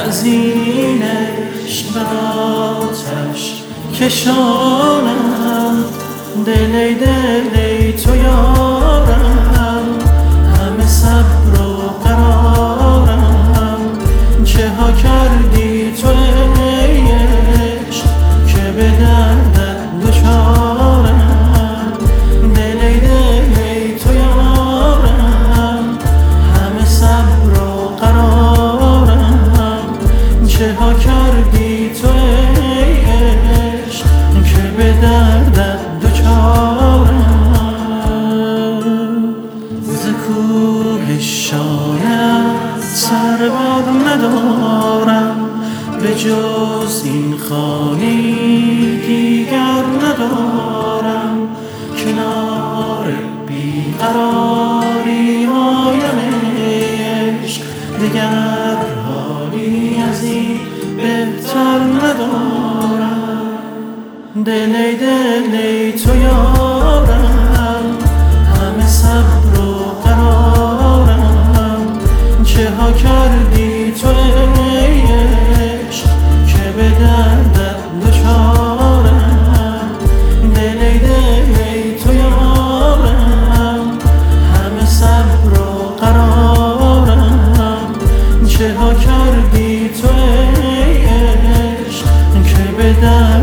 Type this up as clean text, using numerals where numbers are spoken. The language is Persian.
از این عشق به آتش کشانم. دل ای تو یارم، همه صبر و قرارم. چه ها کردی تو ای عشق که به دردت دچارم. دل ای تو یارم، همه صبر و قرارم. چه ها کردی تو ای عشق که به دردت ز کوه شایت سر بر ندارم، به جز این خانه دیگر ندارم. کنار بیقراری هایم عشق، دگر حالی از این بهتر ندارم. دل ای تو یارم، همه صبر و قرارم. چه ها کردی تو ای عشق که به دردت دچارم. دل ای تو یارم، همه صبر و قرارم. چه ها کردی تو ای عشق که به دردت